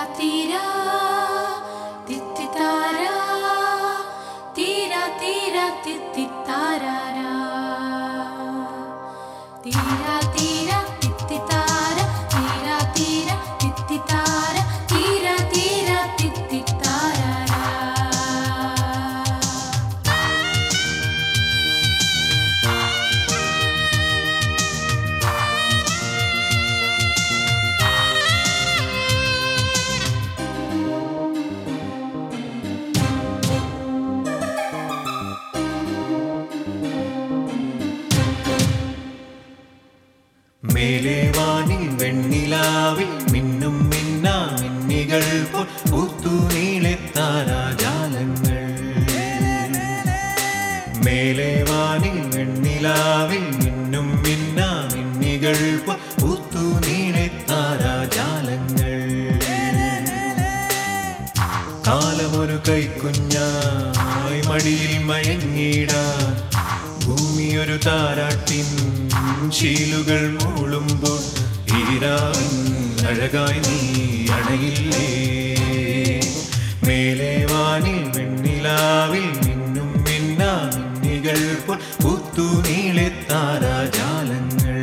തീരാ തിത്തിത്താരാ തീരാ തീരാ തിത്തിത്താരാരാ തീരാ തീരാ തിത്തിത്താര തീരാ തീരാ തിത്തിത്താര തീരാ തീരാ തിത്തിത്താരാരാ മേലെ വാനിൽ വെണ്ണിലാവിൽ മിന്നും മിന്നാമിന്നികൾ പോൽ പൂത്തു നീളെ താരാജാലങ്ങൾ. മേലെ വാനിൽ വെണ്ണിലാവിൽ മിന്നും മിന്നാമിന്നികൾ പോൽ പൂത്തു നീളെ താരാജാലങ്ങൾ. കാലമൊരു കൈക്കുഞ്ഞായി മടിയിൽ മയങ്ങിടാൻ ഭൂമിയൊരു താരാട്ടിൻ ശീലുകൾ മൂളുമ്പോൾ ഈരാവിൻ അഴകായി നീ അണയില്ലേ. മേലെ വാനിൽ വെണ്ണിലാവിൽ മിന്നും മിന്നാമിന്നികൾ പോൽ പൂത്തു നീളെ താരാജാലങ്ങൾ.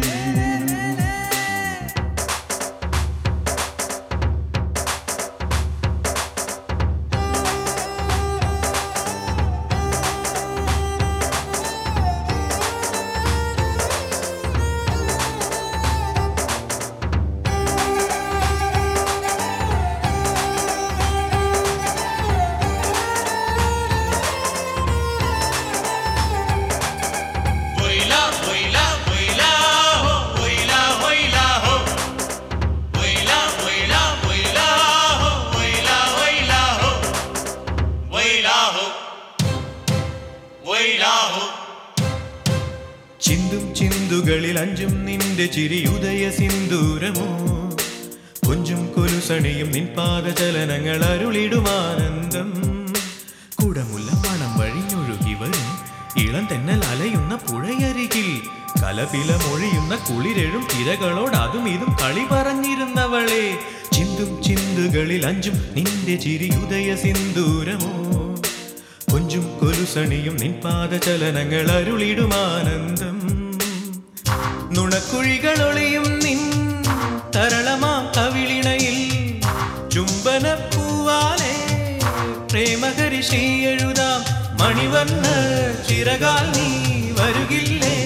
ചിന്തും ചിന്തുകളിൽ അഞ്ചും നിന്റെ ചിരി ഉദയ സിന്ദൂരമോ കൊഞ്ചും കൊലുസണിയും നിൻ പാദചലനങ്ങൾ അരുളിടുമാനന്ദം. കുടമുല്ല മണം വഴിഞ്ഞൊഴുകി വരും ഇളം തെന്നൽ അലയുന്ന പുഴയരികിൽ കലപില മൊഴിയുന്ന കുളിരെഴും തിരകളോട് അതും ഇതും കളി പറഞ്ഞിരുന്നവളെ. ചിന്തും ചിന്തുകളിൽ അഞ്ചും നിന്റെ ചിരി ഉദയ സിന്ദൂരമോ കൊഞ്ചും കൊലുസണിയും നിൻ പാദചലനങ്ങൾ അരുളിടുമാനന്ദം. നുണക്കുഴികളൊളിയും നിൻ തരളമാം കവിളിണയിൽ ചുംബനപ്പൂവാലെ പ്രേമകരിഷി എഴുതാം മണിവർണ്ണ ചിറകാൽ നീ വരുകില്ലേ.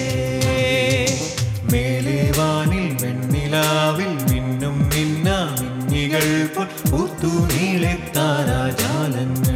മേലെ വാനിൽ വെണ്ണിലാവിൽ മിന്നും മിന്നാമിന്നികൾ പോൽ പൂത്തു നീളെ താരാജാലങ്ങൾ.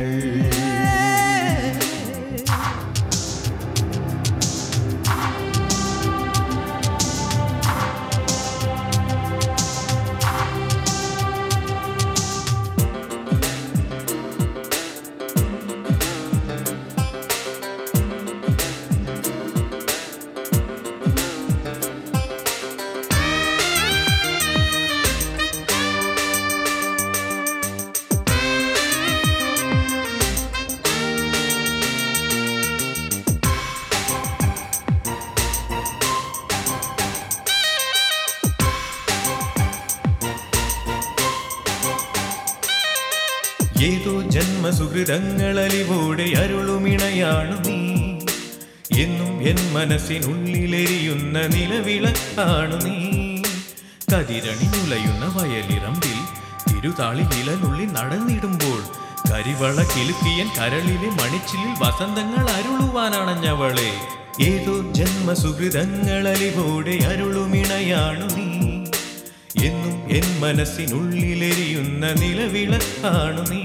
ഏതോ ജന്മസുഹൃതങ്ങളലിവോടെ അരുളുമിണയാണു നീ. എന്നും എൻ മനസ്സിനുള്ളിലെരിയുന്ന നിലവിളക്കാണു നീ. കതിരണി മുലയുന്ന വയലിറമ്പിൽ തിരുതാളിയിലനുള്ളിൽ നടന്നിടുമ്പോൾ കരിവള കിലുക്കിയൻ കരളിലെ മണിച്ചിലിൽ വസന്തങ്ങൾ അരുളുവാനണഞ്ഞവളെ. ഏതോ ജന്മസുഹൃതങ്ങളലിവോടെ അരുളുമിണയാണു നീ. എന്നും എൻ മനസ്സിനുള്ളിലെരിയുന്ന നിലവിളക്കാണു നീ.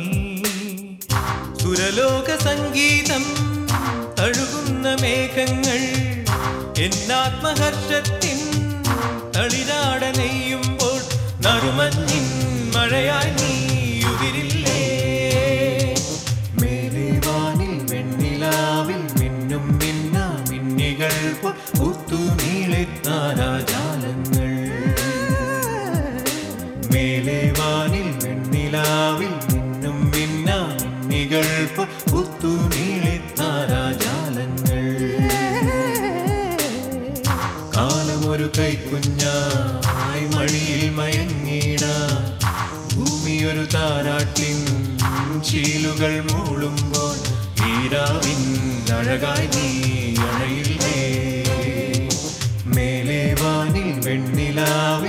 സുരലോക സംഗീതം തഴുകുന്ന മേഘങ്ങൾ എന്നാത്മഹർഷത്തിൻ തളിരാട നെയ്യുമ്പോൾ നറുമഞ്ഞിൻ മഴയായി നീ ഉതിരില്ലേ. മേലെ വാനിൽ വെണ്ണിലാവിൽ മിന്നും മിന്നാമിന്നികൾ പോൽ പൂത്തു നീളെ താരാജാലങ്ങൾ. മേലെ വാനിൽ വെണ്ണിലാവിൽ മിന്നും മിന്നാമിന്നികൾ പോൽ പൂത്തു നീളെ താരാജാലങ്ങൾ. കാലമൊരു കൈക്കുഞ്ഞായി മടിയിൽ മയങ്ങിടാൻ ഭൂമി ഒരു താരാട്ടിൻ ചീലുകൾ മൂളുമ്പോൾ ഈരാവിൻ അഴകായി നീ അണയില്ലേ മേലെ വാനിൽ വെണ്ണിലാവിൽ